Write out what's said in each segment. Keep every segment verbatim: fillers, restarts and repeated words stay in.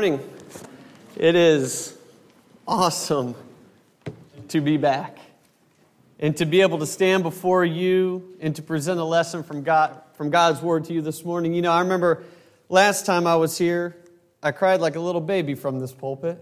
morning. It is awesome to be back and to be able to stand before you and to present a lesson from God, from God's Word to you this morning. You know, I remember last time I was here, I cried like a little baby from this pulpit.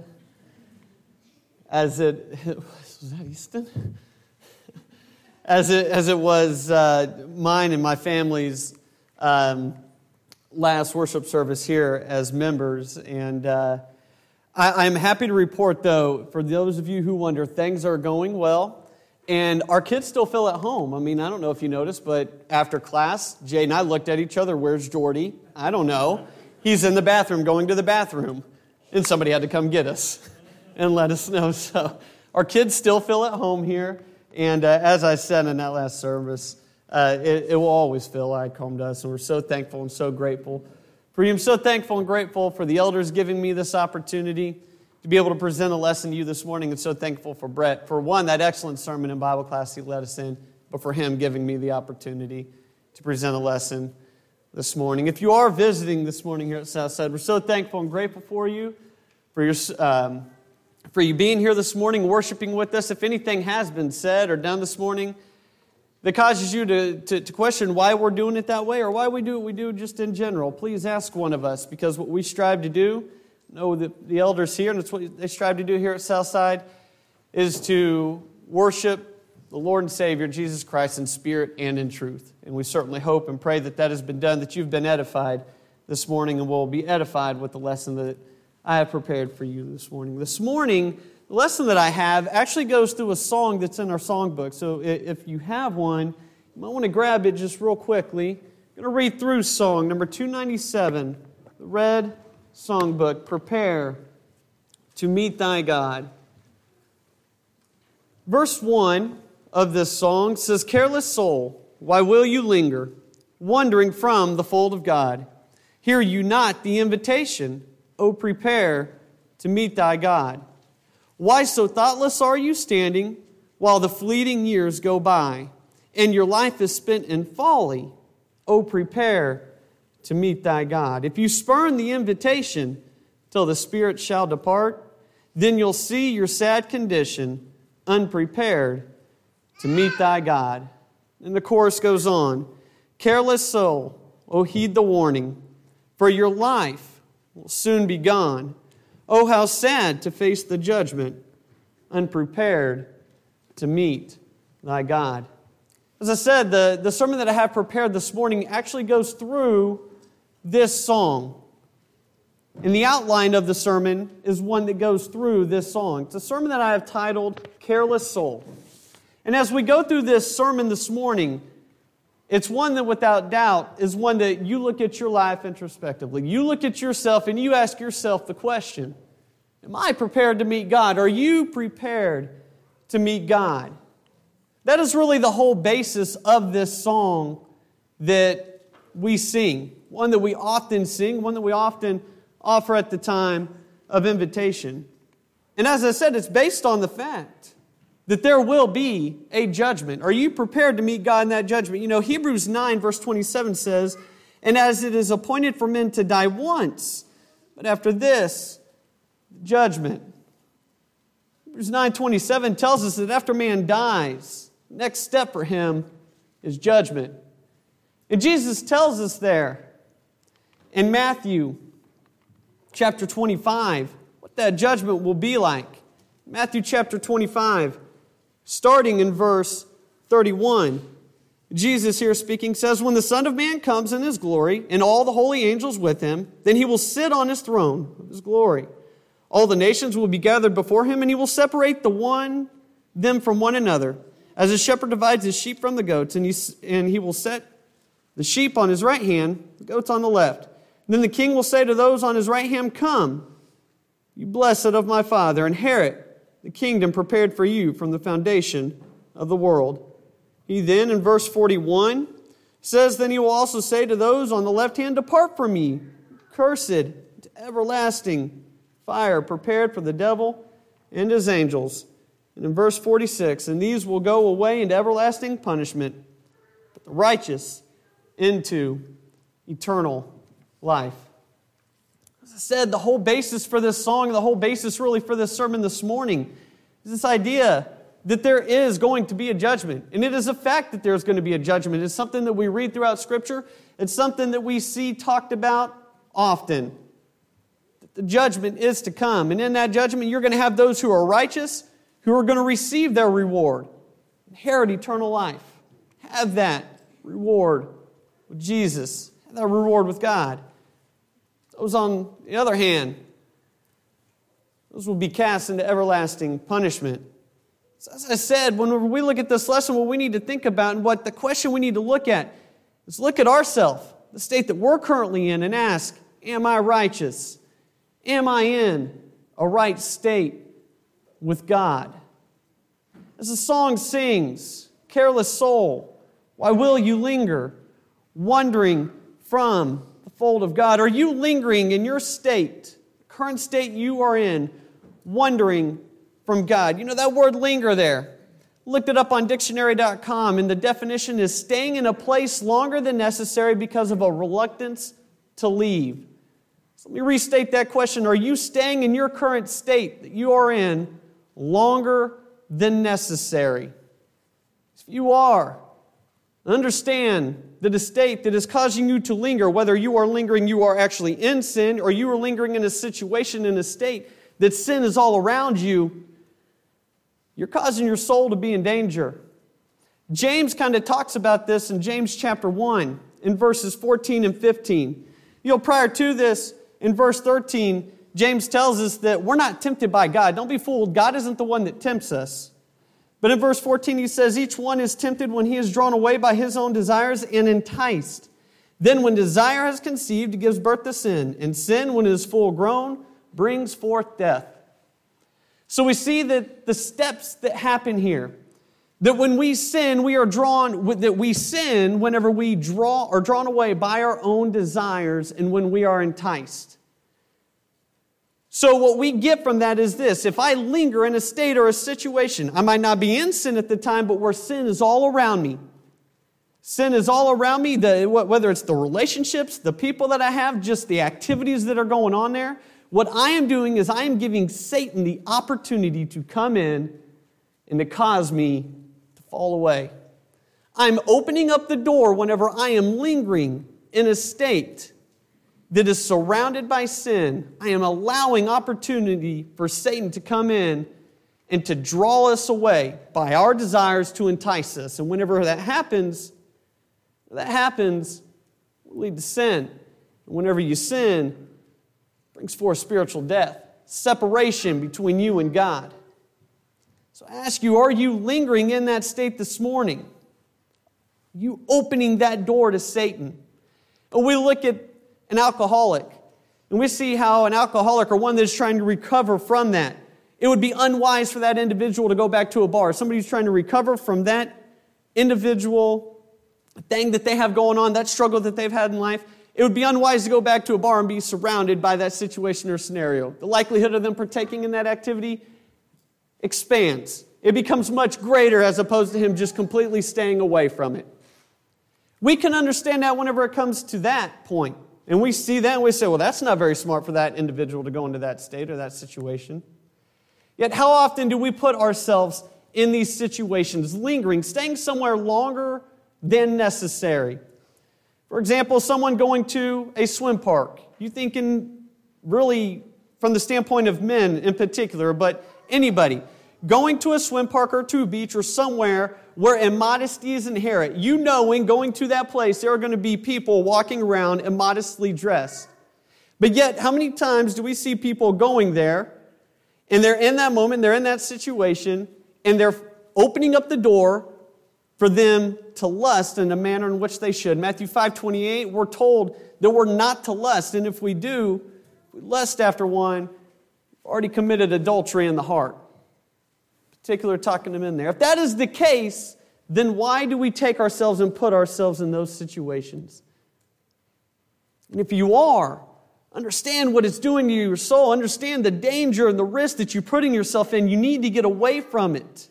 As it, was that Easton? As it, as it was uh, mine and my family's um, last worship service here as members. And uh, I, I'm happy to report, though, for those of you who wonder, things are going well. And our kids still feel at home. I mean, I don't know if you noticed, but after class, Jay and I looked at each other. Where's Jordy? I don't know. He's in the bathroom, going to the bathroom. And somebody had to come get us and let us know. So our kids still feel at home here. And uh, as I said in that last service, uh, it, it will always feel like home to us. And we're so thankful and so grateful for you. I'm so thankful and grateful for the elders giving me this opportunity to be able to present a lesson to you this morning. And so thankful for Brett, for one, that excellent sermon in Bible class he led us in, but for him giving me the opportunity to present a lesson this morning. If you are visiting this morning here at Southside, we're so thankful and grateful for you, for your um, for you being here this morning, worshiping with us. If anything has been said or done this morning that causes you to, to, to question why we're doing it that way or why we do what we do just in general, please ask one of us, because what we strive to do, know that the elders here, and it's what they strive to do here at Southside, is to worship the Lord and Savior, Jesus Christ, in spirit and in truth. And we certainly hope and pray that that has been done, that you've been edified this morning and will be edified with the lesson that I have prepared for you this morning. This morning, the lesson that I have actually goes through a song that's in our songbook. So if you have one, you might want to grab it just real quickly. I'm going to read through song number two ninety-seven, the red songbook, Prepare to Meet Thy God. Verse one of this song says, "Careless soul, why will you linger, wandering from the fold of God? Hear you not the invitation, O prepare to meet thy God? Why so thoughtless are you standing, while the fleeting years go by, and your life is spent in folly? O prepare to meet thy God. If you spurn the invitation till the Spirit shall depart, then you'll see your sad condition, unprepared to meet thy God." And the chorus goes on, "Careless soul, oh heed the warning, for your life will soon be gone. Oh, how sad to face the judgment, unprepared to meet thy God." As I said, the, the sermon that I have prepared this morning actually goes through this song. And the outline of the sermon is one that goes through this song. It's a sermon that I have titled, Careless Soul. And as we go through this sermon this morning, it's one that without doubt is one that you look at your life introspectively. You look at yourself and you ask yourself the question, am I prepared to meet God? Are you prepared to meet God? That is really the whole basis of this song that we sing. One that we often sing, one that we often offer at the time of invitation. And as I said, it's based on the fact that there will be a judgment. Are you prepared to meet God in that judgment? You know, Hebrews nine verse twenty-seven says, "And as it is appointed for men to die once, but after this, judgment." Hebrews nine twenty-seven tells us that after man dies, the next step for him is judgment. And Jesus tells us there in Matthew chapter twenty-five what that judgment will be like. Matthew chapter twenty-five, starting in verse thirty-one, Jesus here speaking says, "When the Son of Man comes in His glory, and all the holy angels with Him, then He will sit on His throne of His glory. All the nations will be gathered before Him, and He will separate the one them from one another, as a shepherd divides his sheep from the goats, and he, and he will set the sheep on His right hand, the goats on the left. And then the King will say to those on His right hand, 'Come, you blessed of my Father, inherit the kingdom prepared for you from the foundation of the world.' He then, in verse forty-one, says, 'Then He will also say to those on the left hand, Depart from me, cursed, to everlasting fire prepared for the devil and his angels.' And in verse forty-six, 'And these will go away into everlasting punishment, but the righteous into eternal life.'" As I said, the whole basis for this song, the whole basis really for this sermon this morning is this idea that there is going to be a judgment. And it is a fact that there's going to be a judgment. It's something that we read throughout Scripture. It's something that we see talked about often. The judgment is to come. And in that judgment, you're going to have those who are righteous, who are going to receive their reward, inherit eternal life, have that reward with Jesus, have that reward with God. Those on the other hand, those will be cast into everlasting punishment. So as I said, when we look at this lesson, what we need to think about and what the question we need to look at is look at ourselves, the state that we're currently in, and ask, am I righteous? Am I in a right state with God? As the song sings, careless soul, why will you linger, wandering from the fold of God? Are you lingering in your state, the current state you are in, wandering from God? You know that word linger there. Looked it up on dictionary dot com, and the definition is staying in a place longer than necessary because of a reluctance to leave. So let me restate that question. Are you staying in your current state that you are in longer than necessary? If you are, understand that a state that is causing you to linger, whether you are lingering, you are actually in sin, or you are lingering in a situation, in a state that sin is all around you, you're causing your soul to be in danger. James kind of talks about this in James chapter one, in verses fourteen and fifteen. You know, prior to this, in verse thirteen, James tells us that we're not tempted by God. Don't be fooled. God isn't the one that tempts us. But in verse fourteen, he says, each one is tempted when he is drawn away by his own desires and enticed. Then when desire has conceived, it gives birth to sin. And sin, when it is full grown, brings forth death. So we see that the steps that happen here, that when we sin, we are drawn, that we sin whenever we draw are drawn away by our own desires and when we are enticed. So what we get from that is this: if I linger in a state or a situation, I might not be in sin at the time, but where sin is all around me. Sin is all around me, the, whether it's the relationships, the people that I have, just the activities that are going on there. What I am doing is I am giving Satan the opportunity to come in and to cause me to fall away. I'm opening up the door whenever I am lingering in a state that is surrounded by sin. I am allowing opportunity for Satan to come in and to draw us away by our desires to entice us. And whenever that happens, that happens, it will lead to sin. And whenever you sin, it brings forth spiritual death, separation between you and God. So I ask you, are you lingering in that state this morning? Are you opening that door to Satan? And we look at an alcoholic, and we see how an alcoholic, or one that is trying to recover from that, it would be unwise for that individual to go back to a bar. Somebody who's trying to recover from that individual thing that they have going on, that struggle that they've had in life, it would be unwise to go back to a bar and be surrounded by that situation or scenario. The likelihood of them partaking in that activity expands. It becomes much greater as opposed to him just completely staying away from it. We can understand that whenever it comes to that point. And we see that and we say, well, that's not very smart for that individual to go into that state or that situation. Yet how often do we put ourselves in these situations, lingering, staying somewhere longer than necessary? For example, someone going to a swim park. You thinking really from the standpoint of men in particular, but anybody. Going to a swim park or to a beach or somewhere where immodesty is inherent. You know, in going to that place, there are going to be people walking around immodestly dressed. But yet, how many times do we see people going there, and they're in that moment, they're in that situation, and they're opening up the door for them to lust in a manner in which they should? Matthew five twenty-eight, we're told that we're not to lust, and if we do, if we lust after one, we've already committed adultery in the heart. Particular talking them in there. If that is the case, then why do we take ourselves and put ourselves in those situations? And if you are, understand what it's doing to your soul. Understand the danger and the risk that you're putting yourself in. You need to get away from it.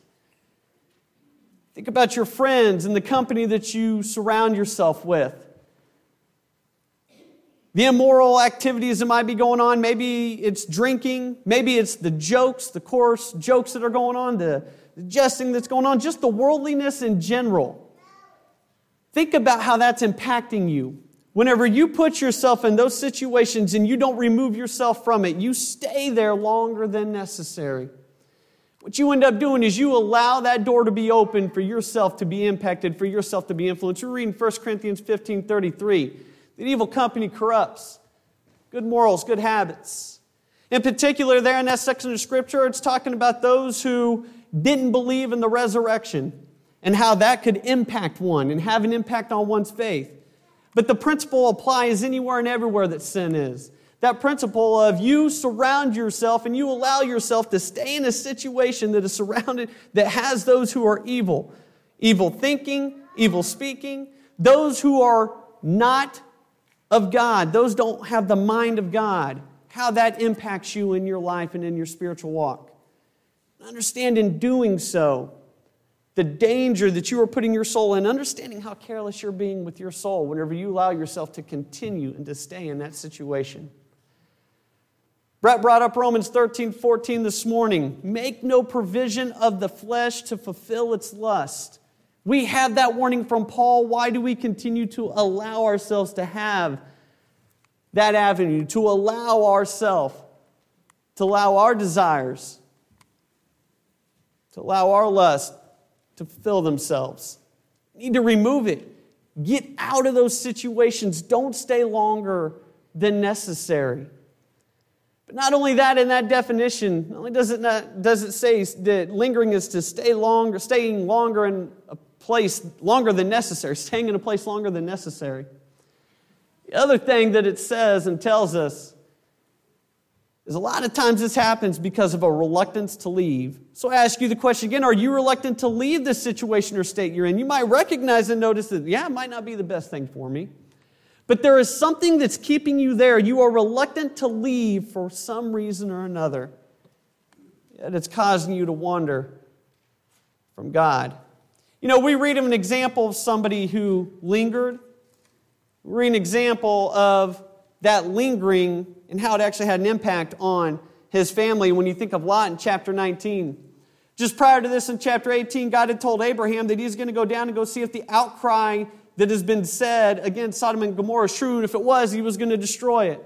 Think about your friends and the company that you surround yourself with. the immoral activities that might be going on. Maybe it's drinking. Maybe it's the jokes, the coarse jokes that are going on, the, the jesting that's going on, just the worldliness in general. Think about how that's impacting you. Whenever you put yourself in those situations and you don't remove yourself from it, you stay there longer than necessary. What you end up doing is you allow that door to be open for yourself to be impacted, for yourself to be influenced. We're reading First Corinthians fifteen thirty-three. The evil company corrupts good morals, good habits. In particular, there in that section of Scripture, it's talking about those who didn't believe in the resurrection and how that could impact one and have an impact on one's faith. But the principle applies anywhere and everywhere that sin is. That principle of you surround yourself and you allow yourself to stay in a situation that is surrounded, that has those who are evil. Evil thinking, evil speaking, those who are not of God, those don't have the mind of God, how that impacts you in your life and in your spiritual walk. Understand in doing so, the danger that you are putting your soul in, understanding how careless you're being with your soul whenever you allow yourself to continue and to stay in that situation. Brett brought up Romans thirteen fourteen this morning. Make no provision of the flesh to fulfill its lust. We have that warning from Paul. Why do we continue to allow ourselves to have that avenue, to allow ourselves, to allow our desires, to allow our lust to fulfill themselves? You need to remove it. Get out of those situations. Don't stay longer than necessary. But not only that, in that definition, not only does it not does it say that lingering is to stay longer, staying longer in a place longer than necessary, staying in a place longer than necessary. The other thing that it says and tells us is a lot of times this happens because of a reluctance to leave. So I ask you the question again, are you reluctant to leave the situation or state you're in? You might recognize and notice that, yeah, it might not be the best thing for me. But there is something that's keeping you there. You are reluctant to leave for some reason or another. Yet it's causing you to wander from God. You know, we read of an example of somebody who lingered. We read an example of that lingering and how it actually had an impact on his family when you think of Lot in chapter nineteen. Just prior to this in chapter eighteen, God had told Abraham that he's going to go down and go see if the outcry that has been said against Sodom and Gomorrah is true, and if it was, he was going to destroy it.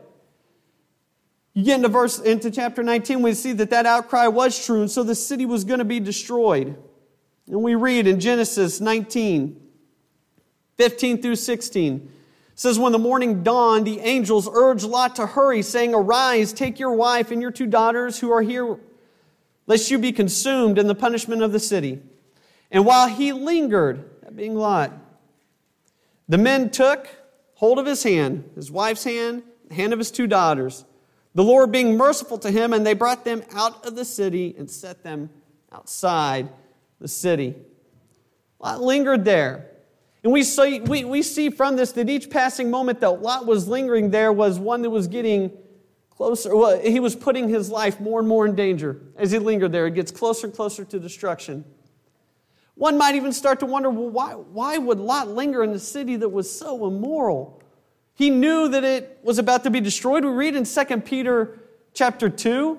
You get into verse into chapter nineteen, we see that that outcry was true, and so the city was going to be destroyed. And we read in Genesis nineteen, fifteen through sixteen. It says, when the morning dawned, the angels urged Lot to hurry, saying, arise, take your wife and your two daughters who are here, lest you be consumed in the punishment of the city. And while he lingered, that being Lot, the men took hold of his hand, his wife's hand, the hand of his two daughters, the Lord being merciful to him, and they brought them out of the city and set them outside the city. Lot lingered there. And we see, we, we see from this that each passing moment that Lot was lingering there was one that was getting closer. Well, he was putting his life more and more in danger as he lingered there. It gets closer and closer to destruction. One might even start to wonder, well, why, why would Lot linger in a city that was so immoral? He knew that it was about to be destroyed. We read in Second Peter chapter two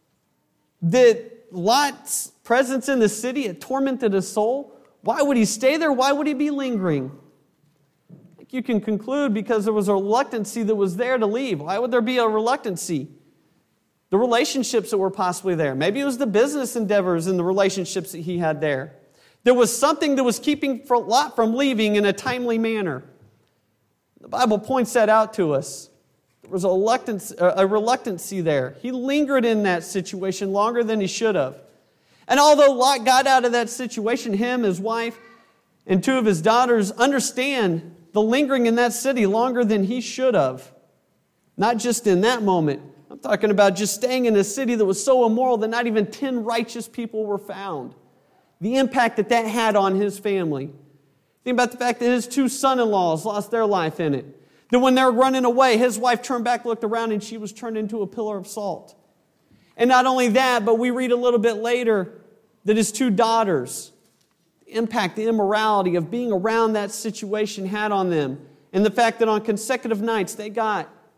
that Lot's presence in the city had tormented his soul. Why would he stay there? Why would he be lingering? I think you can conclude because there was a reluctancy that was there to leave. Why would there be a reluctancy? The relationships that were possibly there. Maybe it was the business endeavors and the relationships that he had there. There was something that was keeping Lot from leaving in a timely manner. The Bible points that out to us. There was a reluctance, a reluctancy there. He lingered in that situation longer than he should have. And although Lot got out of that situation, him, his wife, and two of his daughters understand the lingering in that city longer than he should have. Not just in that moment. I'm talking about just staying in a city that was so immoral that not even ten righteous people were found. The impact that that had on his family. Think about the fact that his two son-in-laws lost their life in it. That when they were running away, his wife turned back, looked around, and she was turned into a pillar of salt. And not only that, but we read a little bit later that his two daughters, the impact, the immorality of being around that situation had on them. And the fact that on consecutive nights they got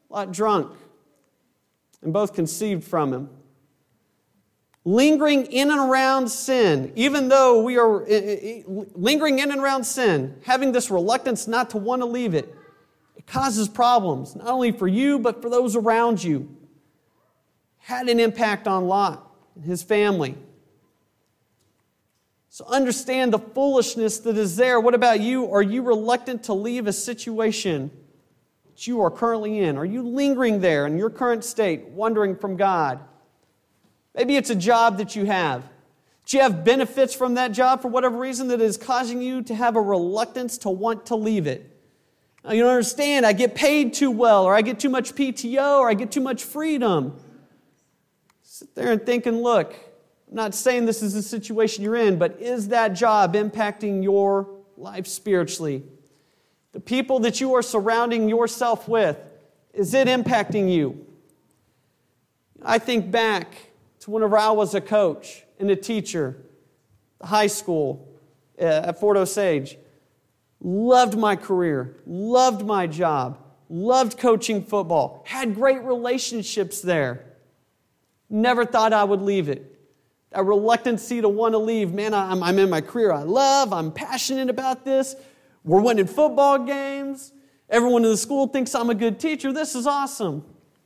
Lot drunk, and both conceived from him. Lingering in and around sin, even though we are lingering in and around sin, having this reluctance not to want to leave it, it causes problems, not only for you, but for those around you. Had an impact on Lot and his family. So understand the foolishness that is there. What about you? Are you reluctant to leave a situation that you are currently in? Are you lingering there in your current state, wandering from God? Maybe it's a job that you have. Do you have benefits from that job for whatever reason that is causing you to have a reluctance to want to leave it? Now, you don't understand, I get paid too well, or I get too much P T O, or I get too much freedom. Sit there and think and look. I'm not saying this is the situation you're in, but is that job impacting your life spiritually? The people that you are surrounding yourself with, is it impacting you? I think back to whenever I was a coach and a teacher, high school at Fort Osage. Loved my career, loved my job, loved coaching football, had great relationships there. Never thought I would leave it. That reluctancy to want to leave, man, I'm, I'm in my career I love, I'm passionate about this. We're winning football games. Everyone in the school thinks I'm a good teacher. This is awesome.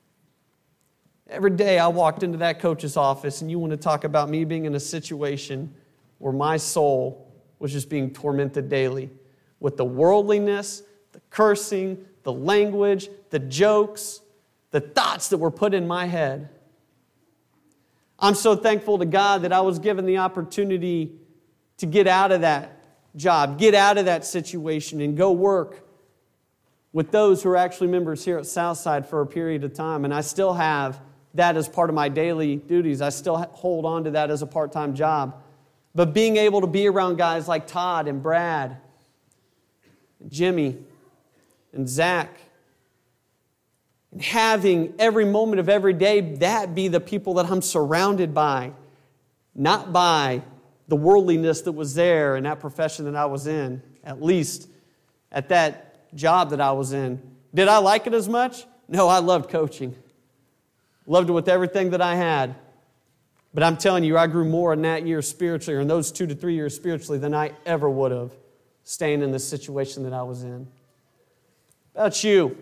Every day I walked into that coach's office, and you want to talk about me being in a situation where my soul was just being tormented daily with the worldliness, the cursing, the language, the jokes, the thoughts that were put in my head. I'm so thankful to God that I was given the opportunity to get out of that job, get out of that situation, and go work with those who are actually members here at Southside for a period of time. And I still have that as part of my daily duties. I still hold on to that as a part-time job. But being able to be around guys like Todd and Brad, and Jimmy and Zach, and having every moment of every day that be the people that I'm surrounded by, not by the worldliness that was there in that profession that I was in, at least at that job that I was in. Did I like it as much? No, I loved coaching. Loved it with everything that I had. But I'm telling you, I grew more in that year spiritually, or in those two to three years spiritually, than I ever would have staying in the situation that I was in. How about you?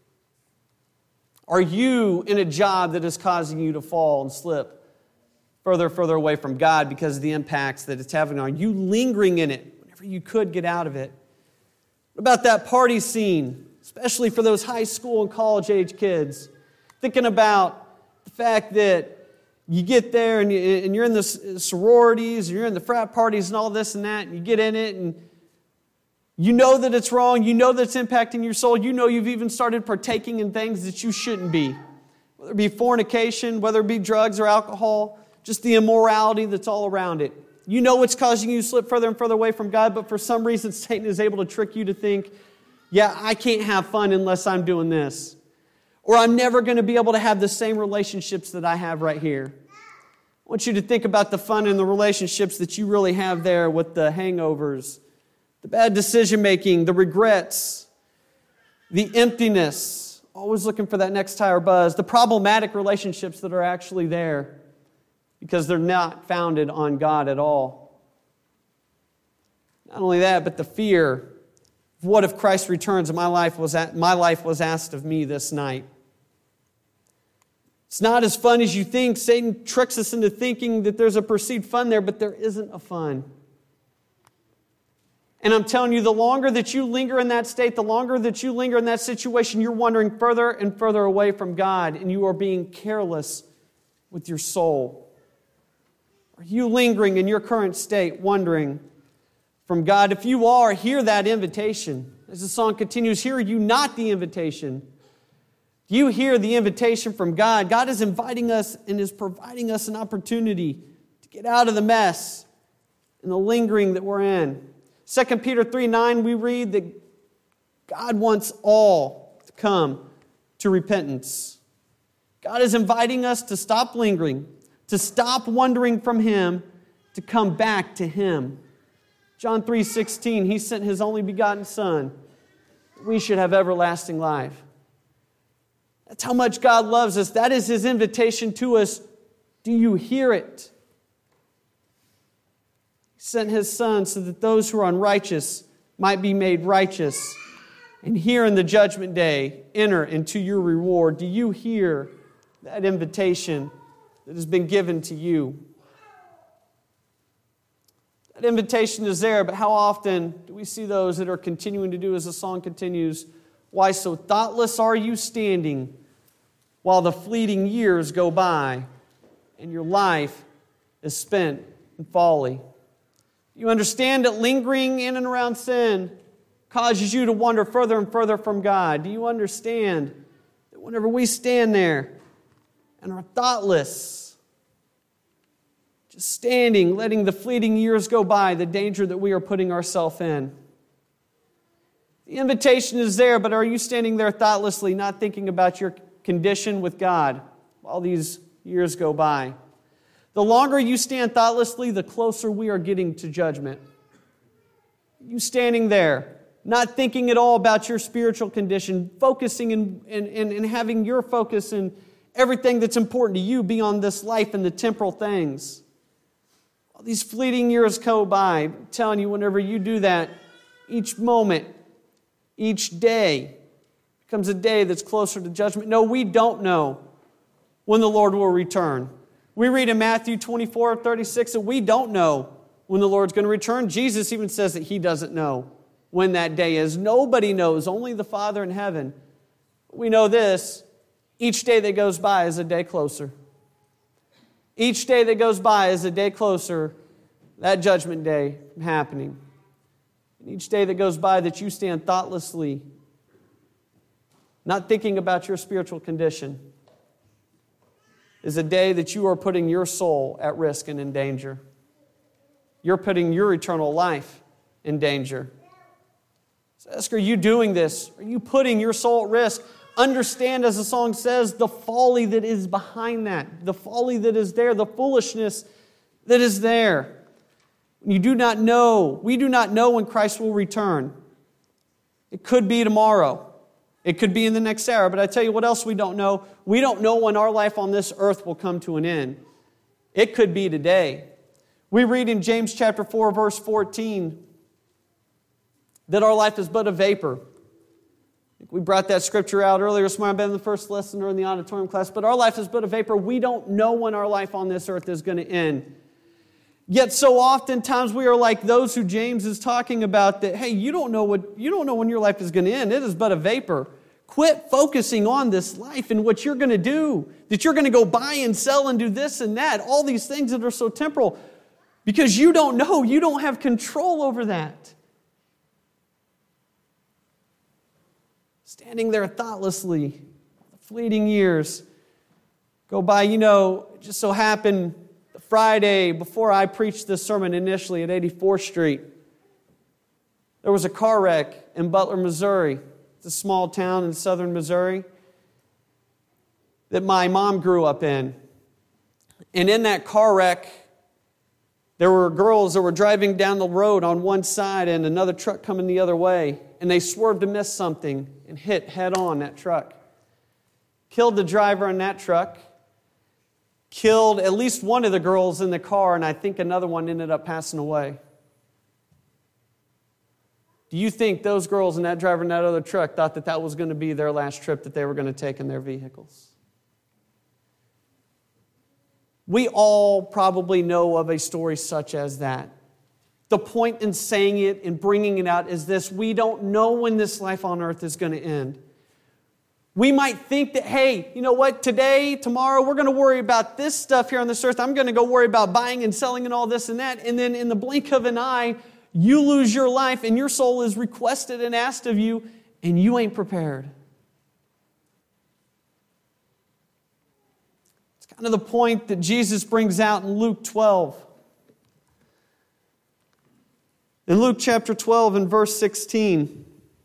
Are you in a job that is causing you to fall and slip further and further away from God because of the impacts that it's having on you? Are you lingering in it whenever you could get out of it? What about that party scene, especially for those high school and college age kids? Thinking about the fact that you get there and, you, and you're in the sororities, and you're in the frat parties and all this and that, and you get in it and you know that it's wrong, you know that it's impacting your soul, you know you've even started partaking in things that you shouldn't be. Whether it be fornication, whether it be drugs or alcohol, just the immorality that's all around it. You know it's causing you to slip further and further away from God, but for some reason Satan is able to trick you to think, yeah, I can't have fun unless I'm doing this. Or I'm never going to be able to have the same relationships that I have right here. I want you to think about the fun and the relationships that you really have there with the hangovers, the bad decision-making, the regrets, the emptiness, always looking for that next higher buzz, the problematic relationships that are actually there because they're not founded on God at all. Not only that, but the fear of what if Christ returns and my life was at, my life was asked of me this night. It's not as fun as you think. Satan tricks us into thinking that there's a perceived fun there, but there isn't a fun. And I'm telling you, the longer that you linger in that state, the longer that you linger in that situation, you're wandering further and further away from God, and you are being careless with your soul. Are you lingering in your current state, wandering from God? If you are, hear that invitation. As the song continues, hear you not the invitation. You hear the invitation from God. God is inviting us and is providing us an opportunity to get out of the mess and the lingering that we're in. Second Peter three nine, we read that God wants all to come to repentance. God is inviting us to stop lingering, to stop wandering from Him, to come back to Him. John three sixteen, He sent His only begotten Son, that we should have everlasting life. That's how much God loves us. That is His invitation to us. Do you hear it? He sent His Son so that those who are unrighteous might be made righteous. And here in the judgment day, enter into your reward. Do you hear that invitation that has been given to you? That invitation is there, but how often do we see those that are continuing to do as the song continues? Why so thoughtless are you standing while the fleeting years go by and your life is spent in folly? You understand that lingering in and around sin causes you to wander further and further from God? Do you understand that whenever we stand there and are thoughtless, just standing, letting the fleeting years go by, the danger that we are putting ourselves in? The invitation is there, but are you standing there thoughtlessly, not thinking about your condition with God while these years go by? The longer you stand thoughtlessly, the closer we are getting to judgment. You standing there, not thinking at all about your spiritual condition, focusing and, and, and having your focus in everything that's important to you beyond this life and the temporal things. All these fleeting years go by. I'm telling you, whenever you do that, each moment, each day becomes a day that's closer to judgment. No, we don't know when the Lord will return. We read in Matthew twenty-four, thirty-six that we don't know when the Lord's going to return. Jesus even says that He doesn't know when that day is. Nobody knows, only the Father in heaven. We know this, each day that goes by is a day closer. Each day that goes by is a day closer, that judgment day from happening. And each day that goes by that you stand thoughtlessly, not thinking about your spiritual condition, is a day that you are putting your soul at risk and in danger. You're putting your eternal life in danger. So ask, are you doing this? Are you putting your soul at risk? Understand, as the song says, the folly that is behind that, the folly that is there, the foolishness that is there. You do not know, we do not know when Christ will return. It could be tomorrow. It could be in the next hour. But I tell you what else we don't know. We don't know when our life on this earth will come to an end. It could be today. We read in James chapter four, verse fourteen, that our life is but a vapor. We brought that scripture out earlier this morning. I've been in the first lesson or in the auditorium class. But our life is but a vapor. We don't know when our life on this earth is going to end. Yet so oftentimes we are like those who James is talking about, that, hey, you don't know what you don't know when your life is going to end. It is but a vapor. Quit focusing on this life and what you're going to do, that you're going to go buy and sell and do this and that, all these things that are so temporal, because you don't know, you don't have control over that. Standing there thoughtlessly, the fleeting years go by. You know, it just so happened Friday, before I preached this sermon initially at eighty-fourth Street, there was a car wreck in Butler, Missouri. It's a small town in southern Missouri that my mom grew up in. And in that car wreck, there were girls that were driving down the road on one side and another truck coming the other way. And they swerved to miss something and hit head on that truck. Killed the driver in that truck. Killed at least one of the girls in the car, and I think another one ended up passing away. Do you think those girls and that driver in that other truck thought that that was going to be their last trip that they were going to take in their vehicles? We all probably know of a story such as that. The point in saying it and bringing it out is this: we don't know when this life on earth is going to end. We might think that, hey, you know what, today, tomorrow, we're going to worry about this stuff here on this earth. I'm going to go worry about buying and selling and all this and that. And then in the blink of an eye, you lose your life and your soul is requested and asked of you, and you ain't prepared. It's kind of the point that Jesus brings out in Luke twelve. In Luke chapter twelve and verse sixteen.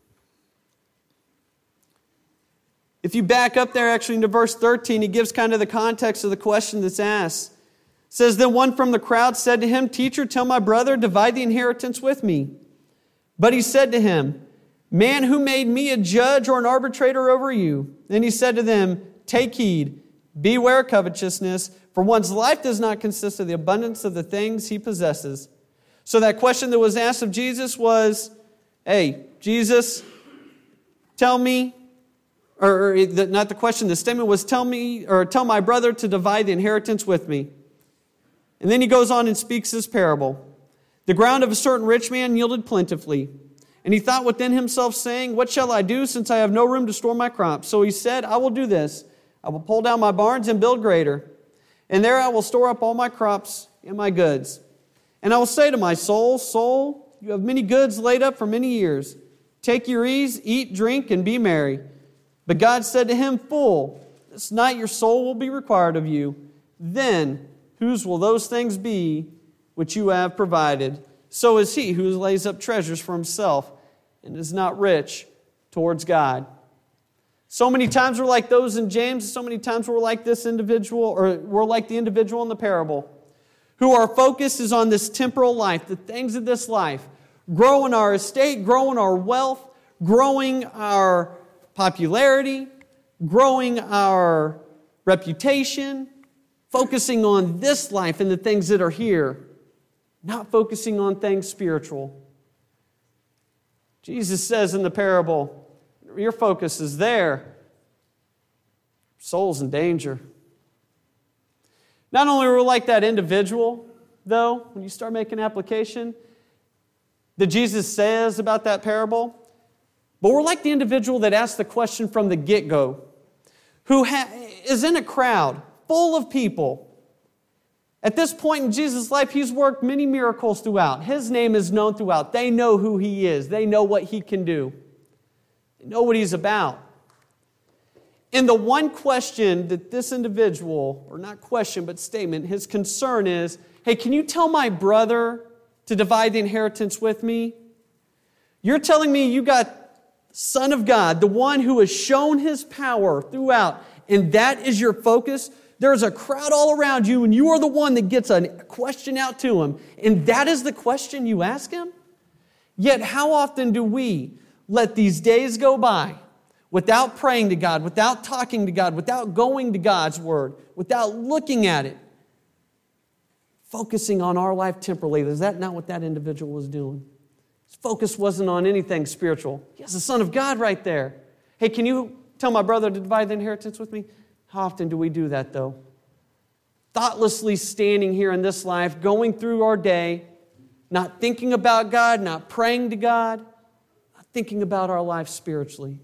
If you back up there actually into verse thirteen, he gives kind of the context of the question that's asked. It says, then one from the crowd said to him, Teacher, tell my brother, divide the inheritance with me. But he said to him, Man, who made me a judge or an arbitrator over you? Then he said to them, take heed, beware covetousness, for one's life does not consist of the abundance of the things he possesses. So that question that was asked of Jesus was, hey, Jesus, tell me, or, or the, not the question, the statement was, tell me, or tell my brother to divide the inheritance with me. And then he goes on and speaks this parable. The ground of a certain rich man yielded plentifully. And he thought within himself, saying, what shall I do, since I have no room to store my crops? So he said, I will do this. I will pull down my barns and build greater. And there I will store up all my crops and my goods. And I will say to my soul, soul, you have many goods laid up for many years. Take your ease, eat, drink, and be merry. But God said to him, fool, this night your soul will be required of you. Then whose will those things be which you have provided? So is he who lays up treasures for himself and is not rich towards God. So many times we're like those in James, so many times we're like this individual, or we're like the individual in the parable, who our focus is on this temporal life, the things of this life, growing our estate, growing our wealth, growing our popularity, growing our reputation, focusing on this life and the things that are here, not focusing on things spiritual. Jesus says in the parable, your focus is there. Soul's in danger. Not only are we like that individual, though, when you start making application, that Jesus says about that parable, but we're like the individual that asked the question from the get-go, who ha- is in a crowd full of people. At this point in Jesus' life, he's worked many miracles throughout. His name is known throughout. They know who he is. They know what he can do. They know what he's about. And the one question that this individual, or not question, but statement, his concern is, hey, can you tell my brother to divide the inheritance with me? You're telling me you got the Son of God, the one who has shown his power throughout, and that is your focus? There's a crowd all around you, and you are the one that gets a question out to him. And that is the question you ask him? Yet how often do we let these days go by without praying to God, without talking to God, without going to God's Word, without looking at it, focusing on our life temporally? Is that not what that individual was doing? His focus wasn't on anything spiritual. He has the Son of God right there. Hey, can you tell my brother to divide the inheritance with me? How often do we do that, though? Thoughtlessly standing here in this life, going through our day, not thinking about God, not praying to God, not thinking about our life spiritually.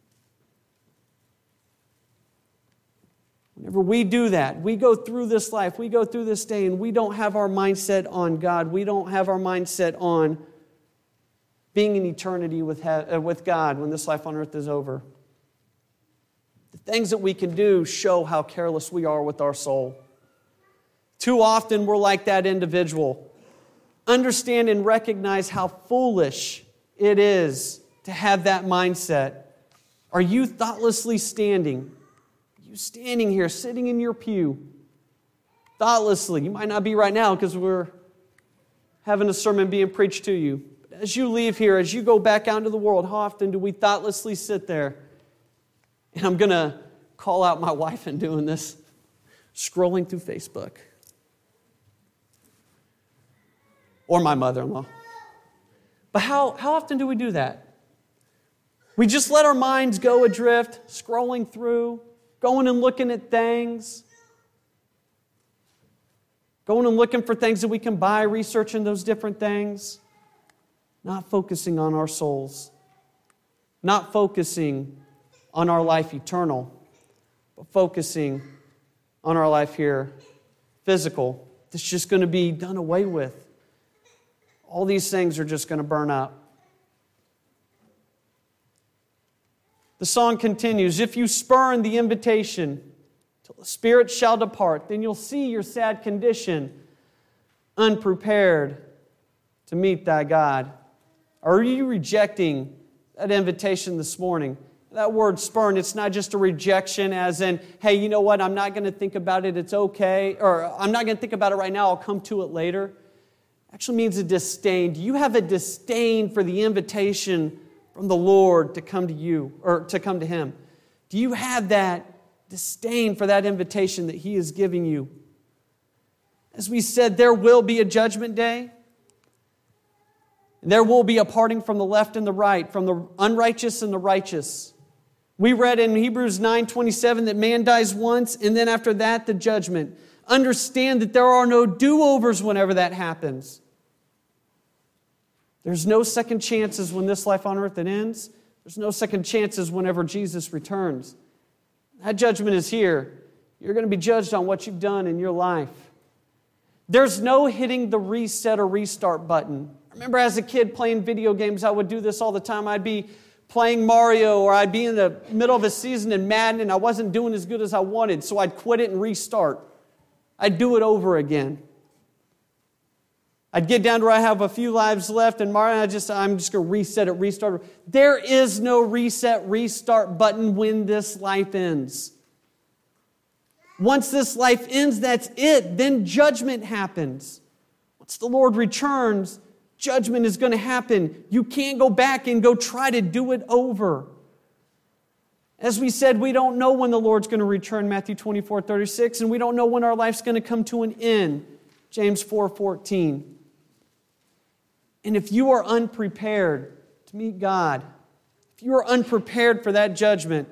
Whenever we do that, we go through this life, we go through this day, and we don't have our mindset on God. We don't have our mindset on being in eternity with, uh, with God when this life on earth is over. The things that we can do show how careless we are with our soul. Too often we're like that individual. Understand and recognize how foolish it is to have that mindset. Are you thoughtlessly standing? Are you standing here, sitting in your pew, thoughtlessly? You might not be right now because we're having a sermon being preached to you. But as you leave here, as you go back out into the world, how often do we thoughtlessly sit there? And I'm going to call out my wife in doing this, scrolling through Facebook. Or my mother-in-law. But how, how often do we do that? We just let our minds go adrift, scrolling through, going and looking at things, going and looking for things that we can buy, researching those different things, not focusing on our souls, not focusing on our life eternal, but focusing on our life here physical. That's just going to be done away with. All these things are just going to burn up. The song continues, if you spurn the invitation till the Spirit shall depart, then you'll see your sad condition, unprepared to meet thy God. Are you rejecting that invitation this morning? That word spurn, it's not just a rejection as in, hey, you know what, I'm not going to think about it, it's okay, or I'm not going to think about it right now, I'll come to it later. It actually means a disdain. Do you have a disdain for the invitation from the Lord to come to you, or to come to Him? Do you have that disdain for that invitation that He is giving you? As we said, there will be a judgment day. There will be a parting from the left and the right, from the unrighteous and the righteous. We read in Hebrews nine twenty-seven that man dies once, and then after that, the judgment. Understand that there are no do-overs whenever that happens. There's no second chances when this life on earth it ends. There's no second chances whenever Jesus returns. That judgment is here. You're going to be judged on what you've done in your life. There's no hitting the reset or restart button. I remember as a kid playing video games, I would do this all the time. I'd be playing Mario, or I'd be in the middle of a season in Madden and I wasn't doing as good as I wanted, so I'd quit it and restart. I'd do it over again. I'd get down to where I have a few lives left, and Mario, I just, I'm just going to reset it, restart it. There is no reset, restart button when this life ends. Once this life ends, that's it. Then judgment happens. Once the Lord returns, judgment is going to happen. You can't go back and go try to do it over. As we said, we don't know when the Lord's going to return, Matthew twenty-four thirty-six, and we don't know when our life's going to come to an end, James four fourteen. And if you are unprepared to meet God, if you are unprepared for that judgment,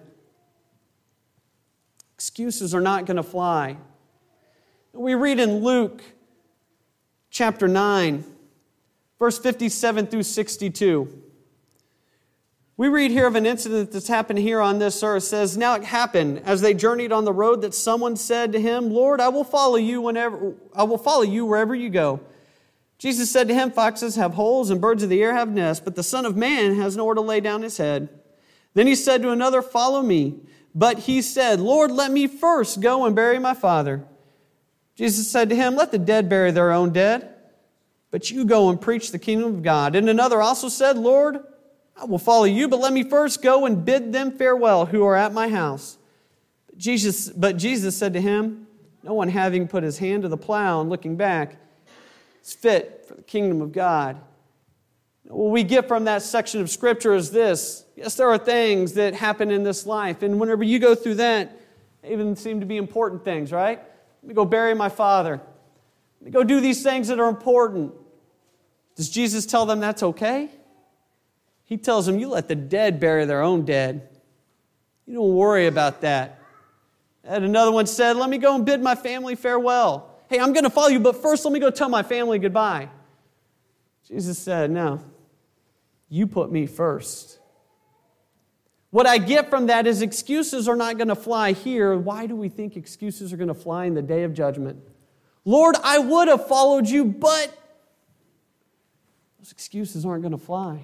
excuses are not going to fly. We read in Luke chapter nine, verse fifty-seven through sixty-two. We read here of an incident that's happened here on this earth. It says, "Now it happened as they journeyed on the road that someone said to him, 'Lord, I will follow you whenever I will follow you wherever you go.' Jesus said to him, 'Foxes have holes and birds of the air have nests, but the Son of Man has nowhere to lay down his head.' Then he said to another, 'Follow me.' But he said, 'Lord, let me first go and bury my father.' Jesus said to him, 'Let the dead bury their own dead, but you go and preach the kingdom of God.' And another also said, 'Lord, I will follow you, but let me first go and bid them farewell who are at my house.' But Jesus, but Jesus said to him, 'No one having put his hand to the plow and looking back is fit for the kingdom of God.'" What we get from that section of Scripture is this. Yes, there are things that happen in this life, and whenever you go through that, they even seem to be important things, right? Let me go bury my father. Let me go do these things that are important. Does Jesus tell them that's okay? He tells them, you let the dead bury their own dead. You don't worry about that. And another one said, let me go and bid my family farewell. Hey, I'm going to follow you, but first let me go tell my family goodbye. Jesus said, no, you put me first. What I get from that is excuses are not going to fly here. Why do we think excuses are going to fly in the day of judgment? Lord, I would have followed you, but those excuses aren't going to fly.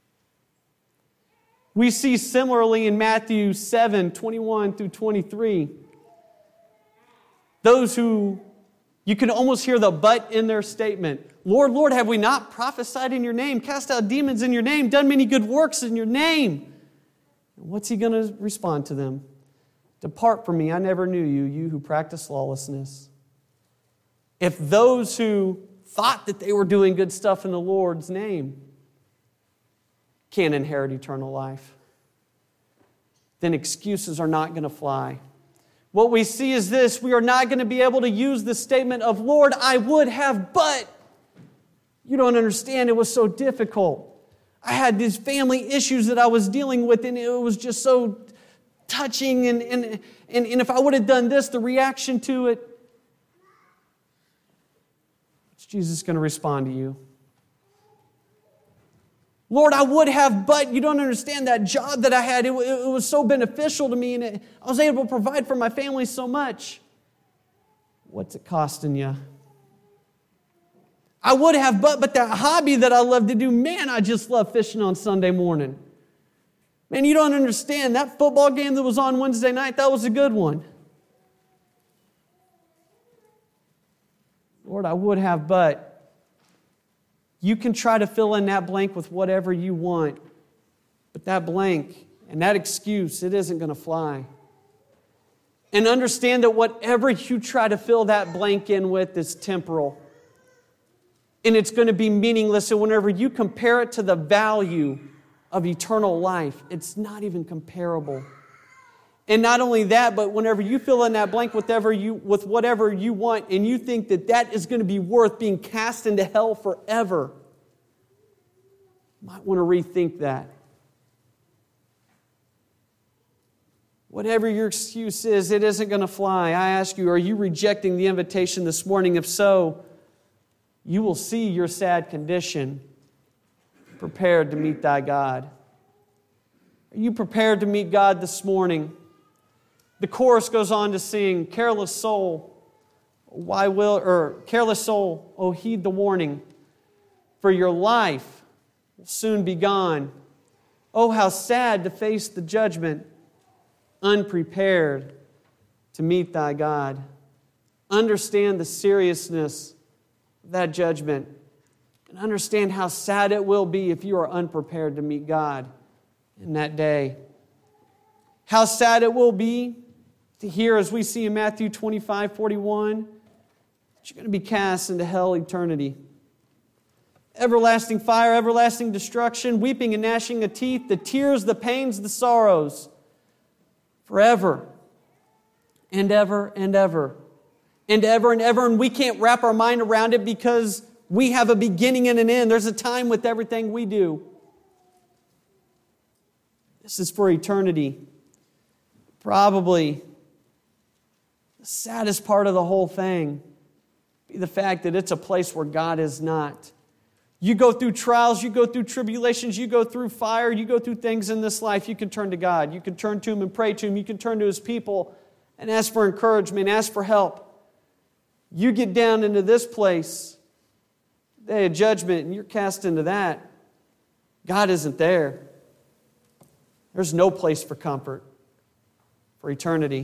We see similarly in Matthew seven, twenty-one through twenty-three, those who, you can almost hear the but in their statement. Lord, Lord, have we not prophesied in your name, cast out demons in your name, done many good works in your name? And what's he going to respond to them? Depart from me, I never knew you, you who practice lawlessness. If those who thought that they were doing good stuff in the Lord's name can't inherit eternal life, then excuses are not going to fly. What we see is this: we are not going to be able to use the statement of, Lord, I would have, but you don't understand, it was so difficult. I had these family issues that I was dealing with, and it was just so touching, and, and, and, and if I would have done this, the reaction to it. What's Jesus going to respond to you? Lord, I would have, but you don't understand that job that I had. It, it was so beneficial to me, and it, I was able to provide for my family so much. What's it costing you? I would have, but, but that hobby that I love to do, man, I just love fishing on Sunday morning. Man, you don't understand. That football game that was on Wednesday night, that was a good one. Lord, I would have, but you can try to fill in that blank with whatever you want, but that blank and that excuse, it isn't going to fly. And understand that whatever you try to fill that blank in with is temporal. And it's going to be meaningless. And whenever you compare it to the value of eternal life. It's not even comparable. And not only that, but whenever you fill in that blank with whatever you, with whatever you want, and you think that that is going to be worth being cast into hell forever, you might want to rethink that. Whatever your excuse is, it isn't going to fly. I ask you, are you rejecting the invitation this morning? If so, you will see your sad condition. Prepared to meet thy God. Are you prepared to meet God this morning? The chorus goes on to sing, "Careless soul, why will or careless soul, oh heed the warning, for your life will soon be gone. Oh, how sad to face the judgment, unprepared to meet thy God." Understand the seriousness of that judgment, and understand how sad it will be if you are unprepared to meet God in that day. How sad it will be to hear, as we see in Matthew twenty-five forty-one, that you're going to be cast into hell eternity. Everlasting fire, everlasting destruction, weeping and gnashing of teeth, the tears, the pains, the sorrows, forever and ever and ever and ever and ever. And we can't wrap our mind around it because we have a beginning and an end. There's a time with everything we do. This is for eternity. Probably the saddest part of the whole thing be the fact that it's a place where God is not. You go through trials, you go through tribulations, you go through fire, you go through things in this life, you can turn to God. You can turn to Him and pray to Him. You can turn to His people and ask for encouragement, ask for help. You get down into this place, day of judgment, and you're cast into that. God isn't there. There's no place for comfort for eternity.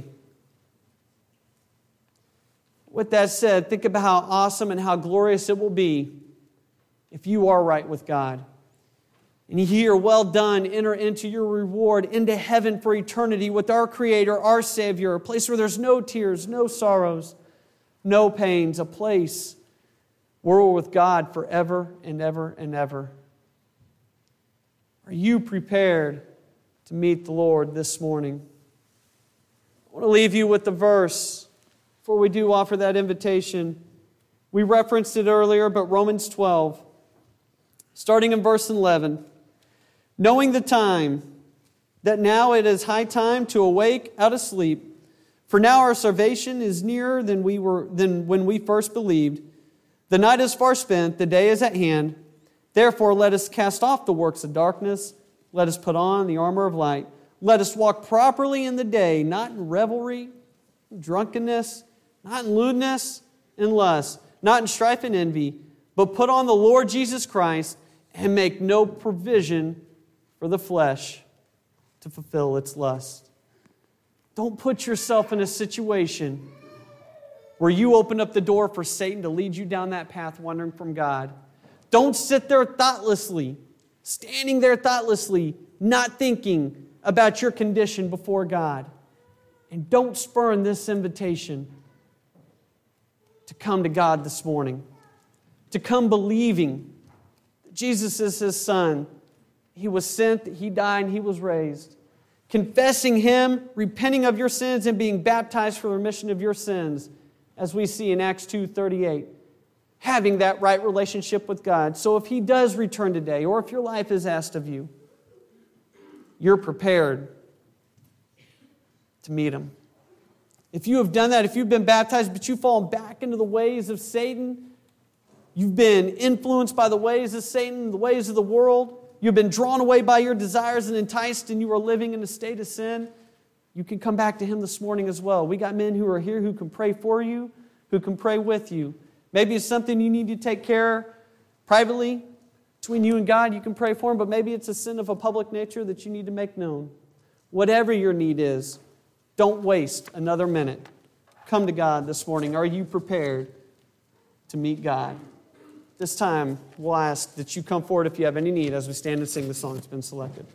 With that said, think about how awesome and how glorious it will be if you are right with God. And you hear, "Well done, enter into your reward, into heaven for eternity with our Creator, our Savior, a place where there's no tears, no sorrows, no pains, a place where we're with God forever and ever and ever." Are you prepared to meet the Lord this morning? I want to leave you with the verse before we do offer that invitation. We referenced it earlier, but Romans twelve, starting in verse eleven. "Knowing the time, that now it is high time to awake out of sleep, for now our salvation is nearer than we were than when we first believed. The night is far spent, the day is at hand. Therefore let us cast off the works of darkness, let us put on the armor of light. Let us walk properly in the day, not in revelry, drunkenness, not in lewdness and lust, not in strife and envy, but put on the Lord Jesus Christ and make no provision for the flesh to fulfill its lust." Don't put yourself in a situation where you open up the door for Satan to lead you down that path wandering from God. Don't sit there thoughtlessly, standing there thoughtlessly, not thinking about your condition before God. And don't spurn this invitation to come to God this morning, to come believing that Jesus is His Son. He was sent, that He died, and He was raised. Confessing Him, repenting of your sins, and being baptized for the remission of your sins, as we see in Acts two thirty-eight. Having that right relationship with God. So if He does return today, or if your life is asked of you, you're prepared to meet Him. If you have done that, if you've been baptized, but you've fallen back into the ways of Satan, you've been influenced by the ways of Satan, the ways of the world, you've been drawn away by your desires and enticed, and you are living in a state of sin, you can come back to Him this morning as well. We got men who are here who can pray for you, who can pray with you. Maybe it's something you need to take care of privately between you and God. You can pray for Him, but maybe it's a sin of a public nature that you need to make known. Whatever your need is, don't waste another minute. Come to God this morning. Are you prepared to meet God? This time, we'll ask that you come forward if you have any need as we stand and sing the song that's been selected.